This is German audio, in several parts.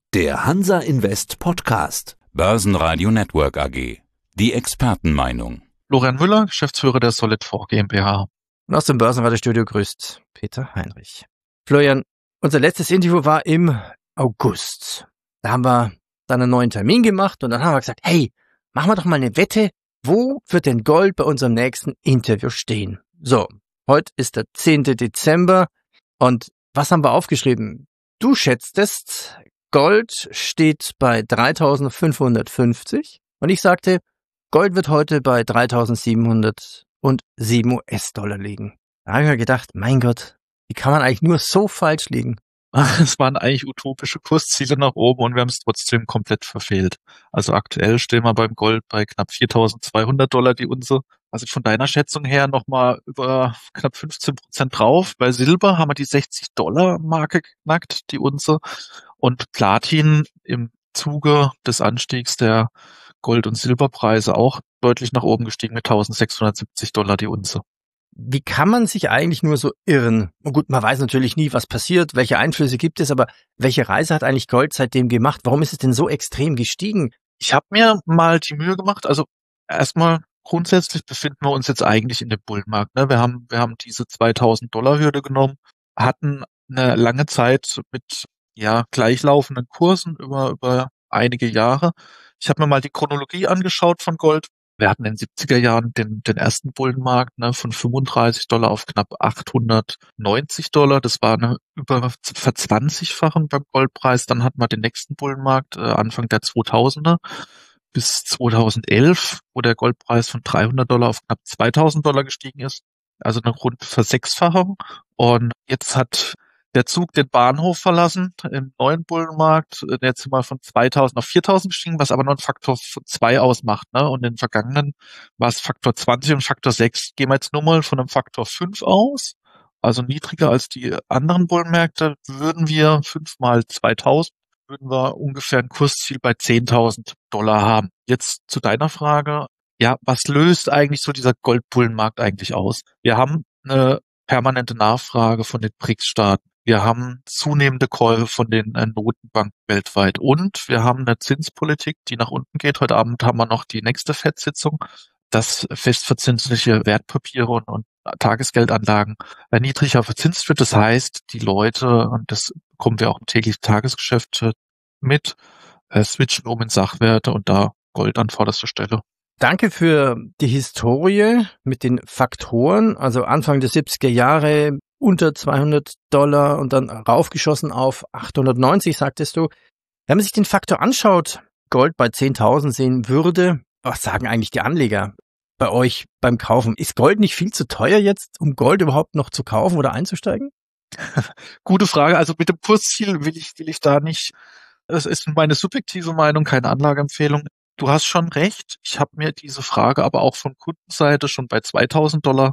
Der Hansa Invest Podcast. Börsenradio Network AG. Die Expertenmeinung. Florian Müller, Geschäftsführer der Solid4 GmbH. Und aus dem Börsenradiostudio grüßt Peter Heinrich. Florian, unser letztes Interview war im August. Da haben wir dann einen neuen Termin gemacht und dann haben wir gesagt, hey, machen wir doch mal eine Wette, wo wird denn Gold bei unserem nächsten Interview stehen? So, heute ist der 10. Dezember und was haben wir aufgeschrieben? Du schätztest, Gold steht bei 3.550 und ich sagte, Gold wird heute bei 3.707 US-Dollar liegen. Da habe ich mir gedacht, mein Gott, wie kann man eigentlich nur so falsch liegen? Es waren eigentlich utopische Kursziele nach oben und wir haben es trotzdem komplett verfehlt. Also aktuell stehen wir beim Gold bei knapp 4.200 Dollar die Unze. Also von deiner Schätzung her nochmal über knapp 15% drauf. Bei Silber haben wir die 60-Dollar-Marke geknackt, die Unze. Und Platin im Zuge des Anstiegs der Gold- und Silberpreise auch deutlich nach oben gestiegen mit 1.670 Dollar die Unze. Wie kann man sich eigentlich nur so irren? Und gut, man weiß natürlich nie, was passiert, welche Einflüsse gibt es, aber welche Reise hat eigentlich Gold seitdem gemacht? Warum ist es denn so extrem gestiegen? Ich habe mir mal die Mühe gemacht, also erstmal grundsätzlich befinden wir uns jetzt eigentlich in dem Bullenmarkt. Ne? Wir haben diese 2.000 Dollar Hürde genommen, hatten eine lange Zeit mit gleichlaufenden Kursen über einige Jahre. Ich habe mir mal die Chronologie angeschaut von Gold. Wir hatten in den 70er Jahren den ersten Bullenmarkt von 35 Dollar auf knapp 890 Dollar. Das war eine über Verzwanzigfachung beim Goldpreis. Dann hatten wir den nächsten Bullenmarkt Anfang der 2000er bis 2011, wo der Goldpreis von 300 Dollar auf knapp 2000 Dollar gestiegen ist. Also eine rund Versechsfachung. Und jetzt hat der Zug den Bahnhof verlassen im neuen Bullenmarkt, der jetzt mal von 2000 auf 4000 gestiegen, was aber nur ein Faktor 2 ausmacht. Ne? Und in den vergangenen war es Faktor 20 und Faktor 6. Gehen wir jetzt nur mal von einem Faktor 5 aus, also niedriger als die anderen Bullenmärkte, würden wir 5 mal 2000, würden wir ungefähr ein Kursziel bei 10.000 Dollar haben. Jetzt zu deiner Frage, was löst eigentlich so dieser Goldbullenmarkt eigentlich aus? Wir haben eine permanente Nachfrage von den BRICS-Staaten. Wir haben zunehmende Käufe von den Notenbanken weltweit und wir haben eine Zinspolitik, die nach unten geht. Heute Abend haben wir noch die nächste FED-Sitzung, dass festverzinsliche Wertpapiere und Tagesgeldanlagen niedriger verzinst wird. Das heißt, die Leute, und das bekommen wir auch im täglichen Tagesgeschäft mit, switchen um in Sachwerte und da Gold an vorderster Stelle. Danke für die Historie mit den Faktoren, also Anfang der 70er Jahre unter 200 Dollar und dann raufgeschossen auf 890, sagtest du. Wenn man sich den Faktor anschaut, Gold bei 10.000 sehen würde, was sagen eigentlich die Anleger bei euch beim Kaufen? Ist Gold nicht viel zu teuer jetzt, um Gold überhaupt noch zu kaufen oder einzusteigen? Gute Frage. Also mit dem Kursziel will ich da nicht, das ist meine subjektive Meinung, keine Anlageempfehlung. Du hast schon recht. Ich habe mir diese Frage aber auch von Kundenseite schon bei 2.000 Dollar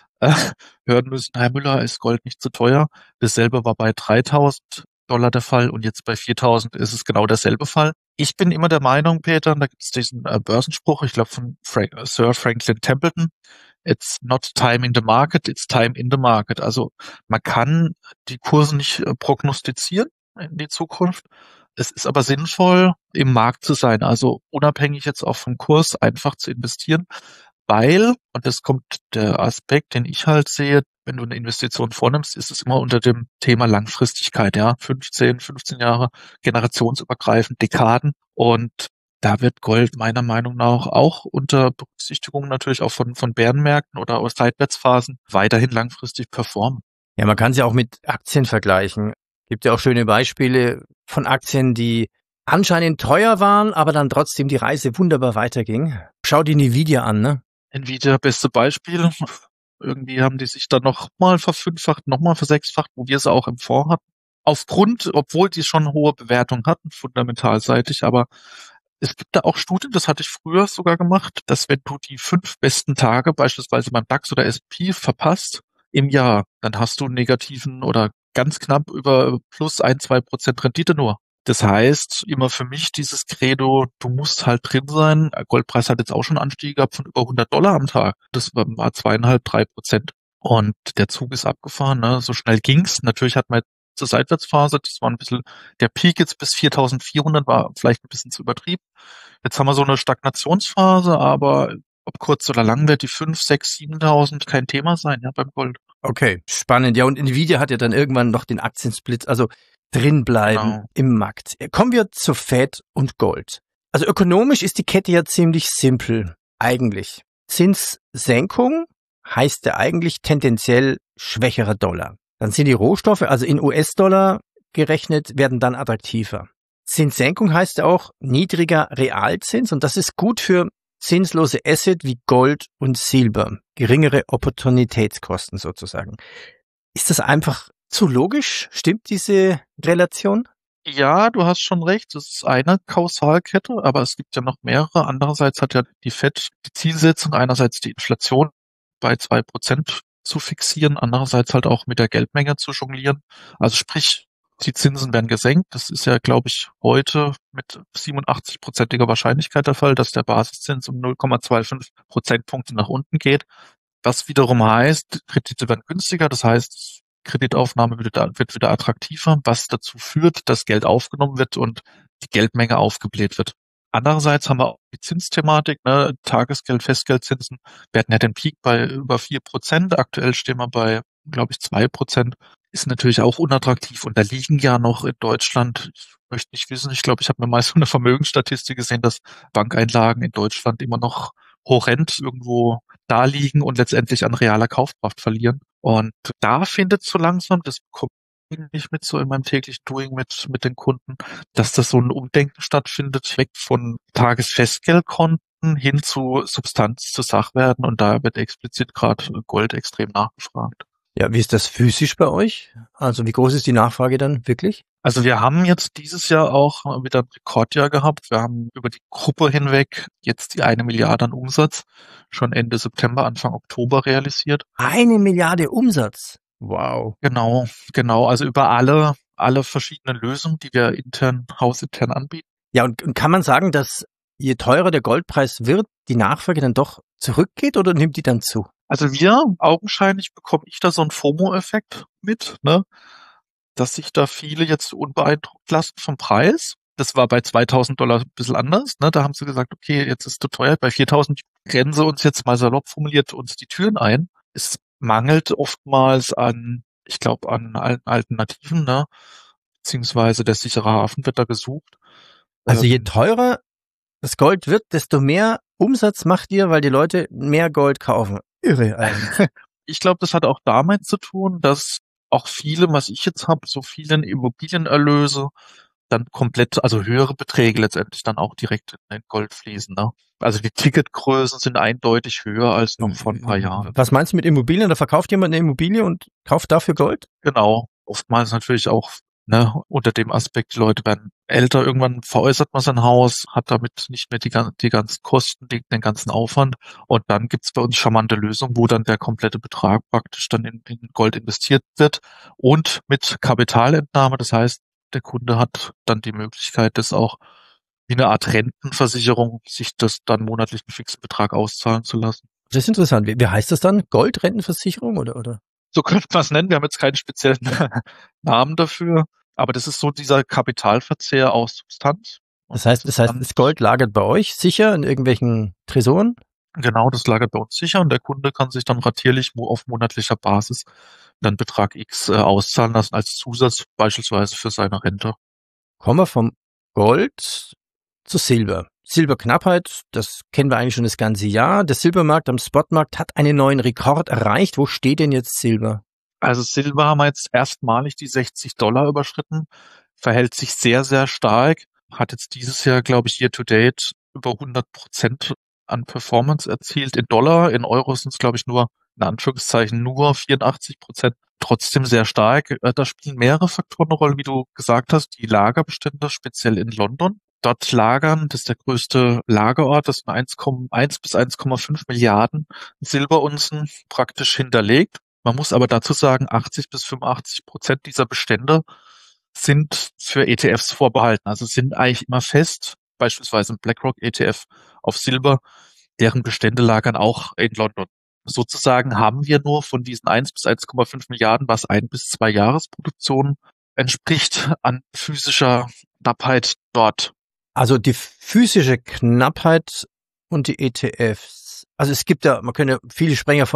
hören müssen. Herr Müller, ist Gold nicht zu teuer? Dasselbe war bei 3.000 Dollar der Fall und jetzt bei 4.000 ist es genau derselbe Fall. Ich bin immer der Meinung, Peter, da gibt es diesen Börsenspruch, ich glaube von Sir Franklin Templeton, it's not timing the market, it's time in the market. Also man kann die Kurse nicht prognostizieren in die Zukunft. Es ist aber sinnvoll, im Markt zu sein, also unabhängig jetzt auch vom Kurs einfach zu investieren, weil, und das kommt der Aspekt, den ich halt sehe, wenn du eine Investition vornimmst, ist es immer unter dem Thema Langfristigkeit, 15 Jahre, generationsübergreifend, Dekaden und da wird Gold meiner Meinung nach auch unter Berücksichtigung natürlich auch von Bärenmärkten oder aus Seitwärtsphasen weiterhin langfristig performen. Ja, man kann sie auch mit Aktien vergleichen. Gibt ja auch schöne Beispiele von Aktien, die anscheinend teuer waren, aber dann trotzdem die Reise wunderbar weiterging. Schau dir Nvidia an, ne? Nvidia, beste Beispiel. Irgendwie haben die sich dann nochmal verfünffacht, nochmal versechsfacht, wo wir sie auch im Fonds hatten. Obwohl die schon hohe Bewertungen hatten, fundamentalseitig, aber es gibt da auch Studien, das hatte ich früher sogar gemacht, dass wenn du die 5 besten Tage beispielsweise beim DAX oder S&P verpasst im Jahr, dann hast du einen negativen oder ganz knapp über plus 1-2% Rendite nur. Das heißt, immer für mich dieses Credo, du musst halt drin sein. Goldpreis hat jetzt auch schon Anstiege gehabt von über 100 Dollar am Tag. Das war 2,5-3%. Und der Zug ist abgefahren, ne? So schnell ging's. Natürlich hat man kurze Seitwärtsphase. Das war ein bisschen, der Peak jetzt bis 4.400 war vielleicht ein bisschen zu übertrieben. Jetzt haben wir so eine Stagnationsphase, aber ob kurz oder lang wird die 5, 6, 7.000 kein Thema sein, ja, beim Gold. Okay, spannend. Ja, und Nvidia hat ja dann irgendwann noch den Aktiensplit, also drin bleiben im Markt. Kommen wir zu Fed und Gold. Also ökonomisch ist die Kette ja ziemlich simpel, eigentlich. Zinssenkung heißt ja eigentlich tendenziell schwächerer Dollar. Dann sind die Rohstoffe, also in US-Dollar gerechnet, werden dann attraktiver. Zinssenkung heißt ja auch niedriger Realzins und das ist gut für zinslose Asset wie Gold und Silber. Geringere Opportunitätskosten sozusagen. Ist das einfach zu logisch? Stimmt diese Relation? Ja, du hast schon recht. Das ist eine Kausalkette, aber es gibt ja noch mehrere. Andererseits hat ja die Fed die Zielsetzung, einerseits die Inflation bei 2% zu fixieren, andererseits halt auch mit der Geldmenge zu jonglieren. Also sprich, die Zinsen werden gesenkt. Das ist ja, glaube ich, heute mit 87%iger Wahrscheinlichkeit der Fall, dass der Basiszins um 0,25 Prozentpunkte nach unten geht. Was wiederum heißt, Kredite werden günstiger. Das heißt, Kreditaufnahme wird wieder attraktiver, was dazu führt, dass Geld aufgenommen wird und die Geldmenge aufgebläht wird. Andererseits haben wir auch die Zinsthematik, ne? Tagesgeld, Festgeldzinsen. Wir hatten ja den Peak bei über 4%. Aktuell stehen wir bei, glaube ich, 2%. Ist natürlich auch unattraktiv. Und da liegen ja noch in Deutschland, ich möchte nicht wissen, ich glaube, ich habe mir mal so eine Vermögensstatistik gesehen, dass Bankeinlagen in Deutschland immer noch horrend irgendwo da liegen und letztendlich an realer Kaufkraft verlieren. Und da findet so langsam, das bekomme ich mit so in meinem täglichen Doing mit den Kunden, dass das so ein Umdenken stattfindet, weg von Tagesfestgeldkonten hin zu Substanz, zu Sachwerten. Und da wird explizit gerade Gold extrem nachgefragt. Ja, wie ist das physisch bei euch? Also wie groß ist die Nachfrage dann wirklich? Also wir haben jetzt dieses Jahr auch wieder ein Rekordjahr gehabt. Wir haben über die Gruppe hinweg jetzt die 1 Milliarde an Umsatz schon Ende September, Anfang Oktober realisiert. 1 Milliarde Umsatz? Wow. Genau. Also über alle verschiedenen Lösungen, die wir hausintern anbieten. Ja, und kann man sagen, dass je teurer der Goldpreis wird, die Nachfrage dann doch zurückgeht oder nimmt die dann zu? Also augenscheinlich bekomme ich da so einen FOMO-Effekt mit, ne? Dass sich da viele jetzt unbeeindruckt lassen vom Preis. Das war bei $2.000 ein bisschen anders, ne? Da haben sie gesagt, okay, jetzt ist es zu teuer. Bei 4.000 rennen sie uns jetzt mal salopp formuliert uns die Türen ein. Es mangelt oftmals an Alternativen, ne? Beziehungsweise der sichere Hafen wird da gesucht. Also je teurer das Gold wird, desto mehr Umsatz macht ihr, weil die Leute mehr Gold kaufen. Irre eigentlich. Ich glaube, das hat auch damit zu tun, dass auch viele, was ich jetzt habe, so vielen Immobilienerlöse dann komplett, also höhere Beträge letztendlich dann auch direkt in Gold fließen. Ne? Also die Ticketgrößen sind eindeutig höher als noch vor ein paar Jahren. Was meinst du mit Immobilien? Da verkauft jemand eine Immobilie und kauft dafür Gold? Genau. Oftmals natürlich auch unter dem Aspekt, die Leute werden älter, irgendwann veräußert man sein Haus, hat damit nicht mehr die ganzen Kosten, den ganzen Aufwand. Und dann gibt's bei uns charmante Lösungen, wo dann der komplette Betrag praktisch dann in Gold investiert wird und mit Kapitalentnahme. Das heißt, der Kunde hat dann die Möglichkeit, das auch wie eine Art Rentenversicherung, sich das dann monatlich einen fixen Betrag auszahlen zu lassen. Das ist interessant. Wie heißt das dann? Goldrentenversicherung oder? So könnte man es nennen. Wir haben jetzt keinen speziellen Namen dafür. Aber das ist so dieser Kapitalverzehr aus Substanz. Das heißt, das Gold lagert bei euch sicher in irgendwelchen Tresoren? Genau, das lagert bei uns sicher und der Kunde kann sich dann ratierlich auf monatlicher Basis dann Betrag X auszahlen lassen als Zusatz beispielsweise für seine Rente. Kommen wir vom Gold zu Silber. Silberknappheit, das kennen wir eigentlich schon das ganze Jahr. Der Silbermarkt am Spotmarkt hat einen neuen Rekord erreicht. Wo steht denn jetzt Silber? Also Silber haben wir jetzt erstmalig die $60 überschritten, verhält sich sehr, sehr stark, hat jetzt dieses Jahr, glaube ich, year to date über 100% an Performance erzielt in Dollar. In Euro sind es, glaube ich, nur, in Anführungszeichen, nur 84%. Trotzdem sehr stark. Da spielen mehrere Faktoren eine Rolle, wie du gesagt hast. Die Lagerbestände, speziell in London. Dort lagern, das ist der größte Lagerort, das sind 1,1 bis 1,5 Milliarden Silberunzen praktisch hinterlegt. Man muss aber dazu sagen, 80 bis 85% dieser Bestände sind für ETFs vorbehalten. Also sind eigentlich immer fest, beispielsweise ein BlackRock ETF auf Silber, deren Bestände lagern auch in London. Sozusagen haben wir nur von diesen 1 bis 1,5 Milliarden, was 1 bis 2 Jahresproduktionen entspricht an physischer Knappheit dort. Also die physische Knappheit und die ETFs. Also es gibt ja, man könnte viele sprechen ja von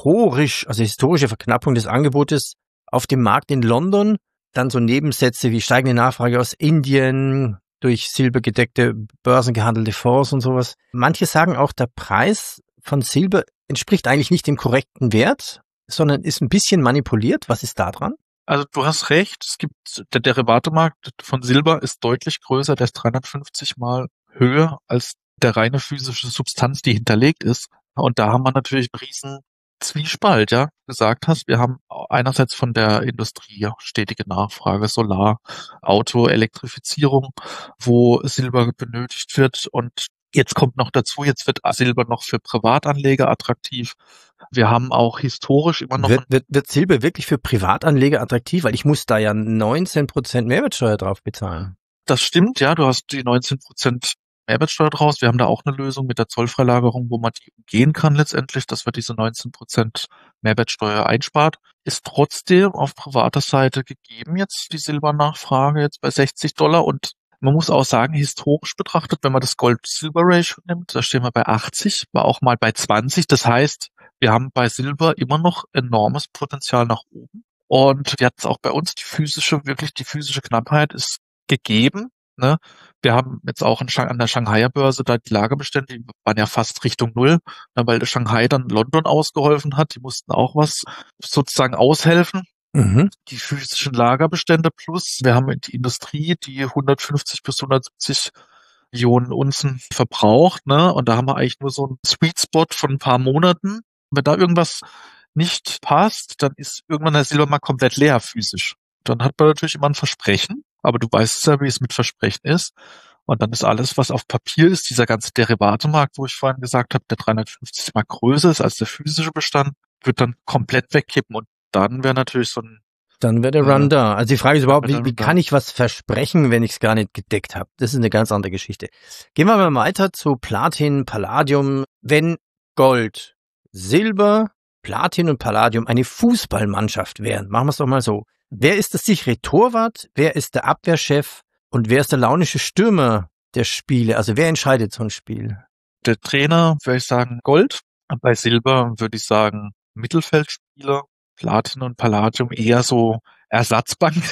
historische Verknappung des Angebotes auf dem Markt in London. Dann so Nebensätze wie steigende Nachfrage aus Indien, durch silbergedeckte, börsengehandelte Fonds und sowas. Manche sagen auch, der Preis von Silber entspricht eigentlich nicht dem korrekten Wert, sondern ist ein bisschen manipuliert. Was ist da dran? Also du hast recht, der Derivatemarkt von Silber ist deutlich größer, der ist 350 Mal höher als der reine physische Substanz, die hinterlegt ist. Und da haben wir natürlich einen riesen Zwiespalt, ja, gesagt hast. Wir haben einerseits von der Industrie stetige Nachfrage, Solar, Auto, Elektrifizierung, wo Silber benötigt wird. Und jetzt kommt noch dazu, jetzt wird Silber noch für Privatanleger attraktiv. Wir haben auch historisch immer noch... Wird Silber wirklich für Privatanleger attraktiv? Weil ich muss da ja 19% Mehrwertsteuer drauf bezahlen. Das stimmt, ja, du hast die 19% Mehrwertsteuer draus. Wir haben da auch eine Lösung mit der Zollfreilagerung, wo man die umgehen kann letztendlich, dass wir diese 19% Mehrwertsteuer einspart. Ist trotzdem auf privater Seite gegeben jetzt die Silbernachfrage jetzt bei $60 und man muss auch sagen, historisch betrachtet, wenn man das Gold-Silber-Ratio nimmt, da stehen wir bei 80, war auch mal bei 20. Das heißt, wir haben bei Silber immer noch enormes Potenzial nach oben. Und wir hatten es auch bei uns, die physische Knappheit ist gegeben. Ne? Wir haben jetzt auch an der Shanghaier Börse da die Lagerbestände, die waren ja fast Richtung Null, weil der Shanghai dann London ausgeholfen hat. Die mussten auch was sozusagen aushelfen. Mhm. Die physischen Lagerbestände plus, wir haben die Industrie, die 150 bis 170 Millionen Unzen verbraucht, ne? Und da haben wir eigentlich nur so einen Sweet Spot von ein paar Monaten. Wenn da irgendwas nicht passt, dann ist irgendwann der Silbermarkt komplett leer physisch. Dann hat man natürlich immer ein Versprechen, aber du weißt ja, wie es mit Versprechen ist. Und dann ist alles, was auf Papier ist, dieser ganze Derivatemarkt, wo ich vorhin gesagt habe, der 350 mal größer ist als der physische Bestand, wird dann komplett wegkippen. Und dann wäre natürlich so ein... Dann wäre der Run da. Also die Frage ist überhaupt, wie kann ich was versprechen, wenn ich es gar nicht gedeckt habe? Das ist eine ganz andere Geschichte. Gehen wir mal weiter zu Platin, Palladium. Wenn Gold, Silber, Platin und Palladium eine Fußballmannschaft wären, machen wir es doch mal so. Wer ist das sichere Torwart? Wer ist der Abwehrchef? Und wer ist der launische Stürmer der Spiele? Also wer entscheidet so ein Spiel? Der Trainer, würde ich sagen, Gold. Bei Silber würde ich sagen, Mittelfeldspieler. Platin und Palladium eher so Ersatzbank.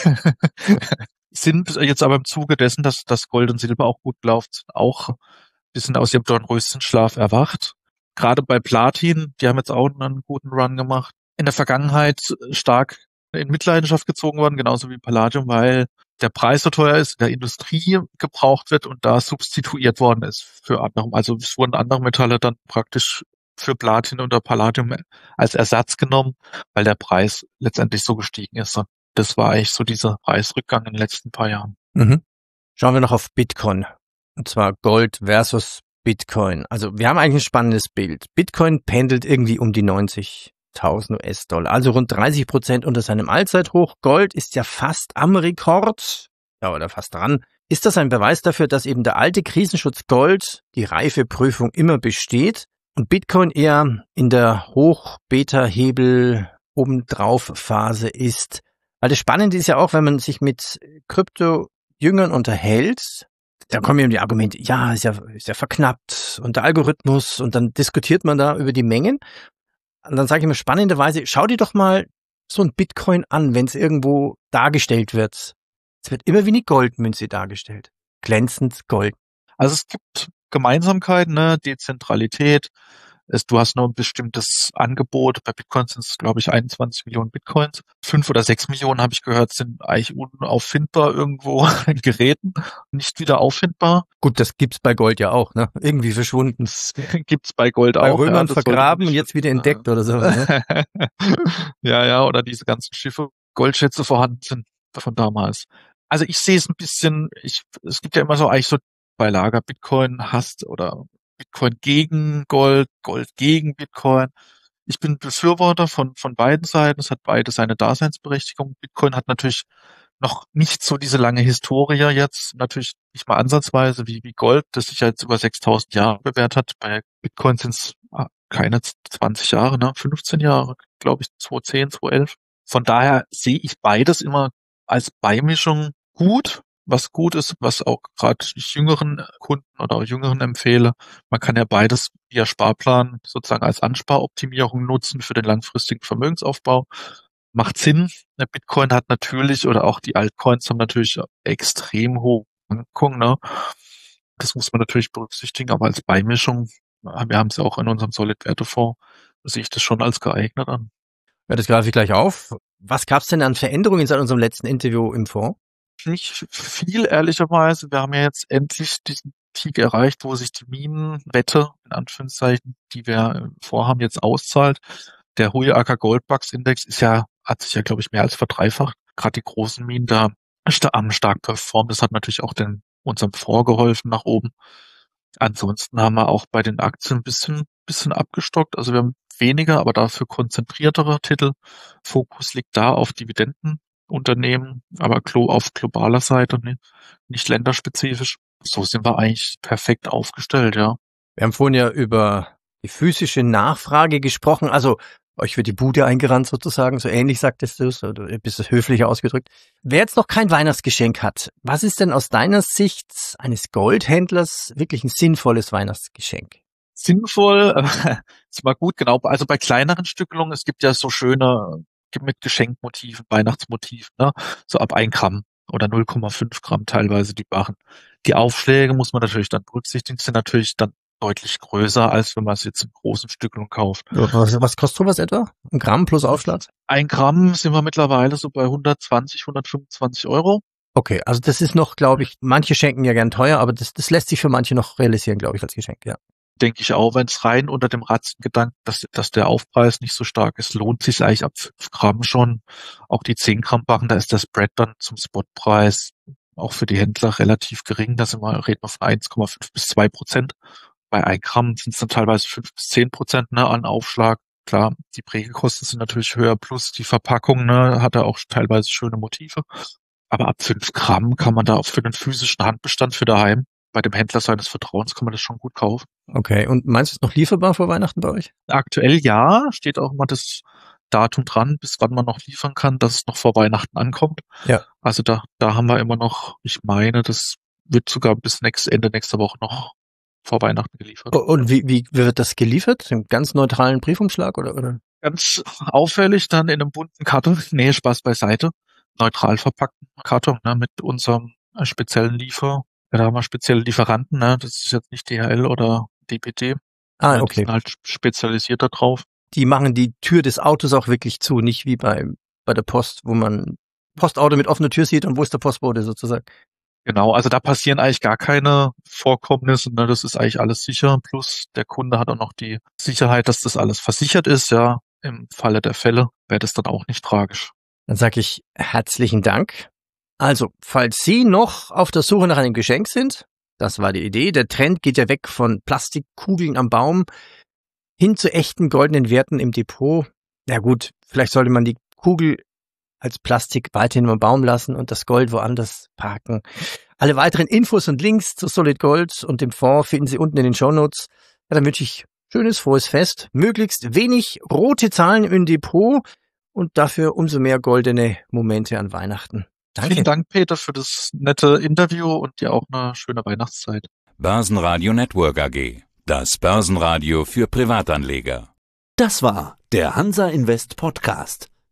Sind jetzt aber im Zuge dessen, dass das Gold und Silber auch gut läuft, auch ein bisschen aus ihrem Dornröschenschlaf erwacht. Gerade bei Platin, die haben jetzt auch einen guten Run gemacht. In der Vergangenheit stark in Mitleidenschaft gezogen worden, genauso wie Palladium, weil der Preis so teuer ist, in der Industrie gebraucht wird und da substituiert worden ist für andere. Also es wurden andere Metalle dann praktisch für Platin oder Palladium als Ersatz genommen, weil der Preis letztendlich so gestiegen ist. Und das war eigentlich so dieser Preisrückgang in den letzten paar Jahren. Mhm. Schauen wir noch auf Bitcoin. Und zwar Gold versus Bitcoin. Also wir haben eigentlich ein spannendes Bild. Bitcoin pendelt irgendwie um die 90.000 US-Dollar, also rund 30% unter seinem Allzeithoch. Gold ist ja fast am Rekord, ja, oder fast dran. Ist das ein Beweis dafür, dass eben der alte Krisenschutz Gold, die Reifeprüfung immer besteht und Bitcoin eher in der Hoch-Beta-Hebel-Obendrauf-Phase ist? Weil das Spannende ist ja auch, wenn man sich mit Krypto-Jüngern unterhält, da kommen eben die Argumente, ja, ist ja verknappt und der Algorithmus und dann diskutiert man da über die Mengen. Und dann sage ich mir spannenderweise, schau dir doch mal so ein Bitcoin an, wenn es irgendwo dargestellt wird. Es wird immer wie eine Goldmünze dargestellt. Glänzend Gold. Also es gibt Gemeinsamkeiten, ne? Dezentralität. Du hast nur ein bestimmtes Angebot. Bei Bitcoins sind es, glaube ich, 21 Millionen Bitcoins. 5 oder 6 Millionen, habe ich gehört, sind eigentlich unauffindbar irgendwo in Geräten. Nicht wieder auffindbar. Gut, das gibt's bei Gold ja auch, ne? Irgendwie verschwunden. Das gibt's bei Gold bei auch. Bei Römern ja, vergraben und jetzt wieder entdeckt oder so. Ne? Ja, oder diese ganzen Schiffe, Goldschätze vorhanden sind von damals. Also ich sehe es ein bisschen, es gibt ja immer so eigentlich so bei Lager Bitcoin hast oder Bitcoin gegen Gold, Gold gegen Bitcoin. Ich bin Befürworter von beiden Seiten. Es hat beide seine Daseinsberechtigung. Bitcoin hat natürlich noch nicht so diese lange Historie jetzt, natürlich nicht mal ansatzweise wie Gold, das sich ja jetzt über 6.000 Jahre bewährt hat. Bei Bitcoin sind es keine 20 Jahre, ne? 15 Jahre, glaube ich, 2010, 2011. Von daher sehe ich beides immer als Beimischung gut. Was gut ist, was auch gerade jüngeren Kunden oder auch jüngeren empfehle, man kann ja beides via Sparplan sozusagen als Ansparoptimierung nutzen für den langfristigen Vermögensaufbau. Macht Sinn. Der Bitcoin hat natürlich, oder auch die Altcoins haben natürlich extrem hohe Schwankungen, ne? Das muss man natürlich berücksichtigen, aber als Beimischung, wir haben es ja auch in unserem Solid-Wertefonds, sehe ich das schon als geeignet an. Ja, das greife ich gleich auf. Was gab es denn an Veränderungen seit unserem letzten Interview im Fonds? Nicht viel, ehrlicherweise. Wir haben ja jetzt endlich diesen Peak erreicht, wo sich die Minenwette, in Anführungszeichen, die wir vorhaben, jetzt auszahlt. Der Hui Aker Goldbugs Index hat sich ja, glaube ich, mehr als verdreifacht. Gerade die großen Minen da haben stark performt. Das hat natürlich auch unserem Fonds geholfen nach oben. Ansonsten haben wir auch bei den Aktien ein bisschen abgestockt. Also wir haben weniger, aber dafür konzentriertere Titel. Fokus liegt da auf Dividendenunternehmen, aber auf globaler Seite, nicht länderspezifisch. So sind wir eigentlich perfekt aufgestellt, ja. Wir haben vorhin ja über die physische Nachfrage gesprochen, also euch wird die Bude eingerannt sozusagen, so ähnlich sagtest du es, oder ein bisschen höflicher ausgedrückt. Wer jetzt noch kein Weihnachtsgeschenk hat, was ist denn aus deiner Sicht eines Goldhändlers wirklich ein sinnvolles Weihnachtsgeschenk? Sinnvoll, ist mal gut, genau. Also bei kleineren Stückelungen, es gibt ja so schöne mit Geschenkmotiven, Weihnachtsmotiven, ne? So ab 1 Gramm oder 0,5 Gramm teilweise die Barren. Die Aufschläge muss man natürlich dann berücksichtigen, sind natürlich dann deutlich größer, als wenn man es jetzt in großen Stückelungen kauft. Was kostet sowas etwa? 1 Gramm plus Aufschlag? 1 Gramm sind wir mittlerweile so bei 120, 125 Euro. Okay, also das ist noch, glaube ich, manche schenken ja gern teuer, aber das lässt sich für manche noch realisieren, glaube ich, als Geschenk, ja. Denke ich auch, wenn es rein unter dem Ratzengedanken, dass der Aufpreis nicht so stark ist, lohnt sich eigentlich ab 5 Gramm schon. Auch die 10 Gramm Barren, da ist der Spread dann zum Spotpreis auch für die Händler relativ gering. Da reden wir von 1,5 bis 2%. Bei 1 Gramm sind es dann teilweise 5 bis 10%, ne, an Aufschlag. Klar, die Prägekosten sind natürlich höher, plus die Verpackung, ne, hat er auch teilweise schöne Motive. Aber ab 5 Gramm kann man da auch für den physischen Handbestand für daheim, bei dem Händler seines Vertrauens, kann man das schon gut kaufen. Okay, und meinst du es noch lieferbar vor Weihnachten bei euch? Aktuell ja, steht auch immer das Datum dran, bis wann man noch liefern kann, dass es noch vor Weihnachten ankommt. Ja. Also da haben wir immer noch, ich meine, das wird sogar bis Ende nächster Woche noch vor Weihnachten geliefert. Und wie wird das geliefert? Im ganz neutralen Briefumschlag oder? Ganz auffällig dann in einem bunten Karton, nee, Spaß beiseite, neutral verpackten Karton, ne, mit unserem speziellen da haben wir spezielle Lieferanten, ne, das ist jetzt nicht DHL oder DPD. Ah, okay. Die sind halt spezialisiert da drauf. Die machen die Tür des Autos auch wirklich zu, nicht wie bei der Post, wo man Postauto mit offener Tür sieht und wo ist der Postbote sozusagen. Genau, also da passieren eigentlich gar keine Vorkommnisse, ne, das ist eigentlich alles sicher, plus der Kunde hat auch noch die Sicherheit, dass das alles versichert ist, ja, im Falle der Fälle wäre das dann auch nicht tragisch. Dann sage ich herzlichen Dank. Also, falls Sie noch auf der Suche nach einem Geschenk sind, das war die Idee, der Trend geht ja weg von Plastikkugeln am Baum hin zu echten goldenen Werten im Depot. Ja gut, vielleicht sollte man die Kugel als Plastik weiterhin am Baum lassen und das Gold woanders parken. Alle weiteren Infos und Links zu Solid Gold und dem Fonds finden Sie unten in den Shownotes. Ja, dann wünsche ich schönes, frohes Fest, möglichst wenig rote Zahlen im Depot und dafür umso mehr goldene Momente an Weihnachten. Danke. Vielen Dank, Peter, für das nette Interview und dir auch eine schöne Weihnachtszeit. Börsenradio Network AG. Das Börsenradio für Privatanleger. Das war der Hansa Invest Podcast.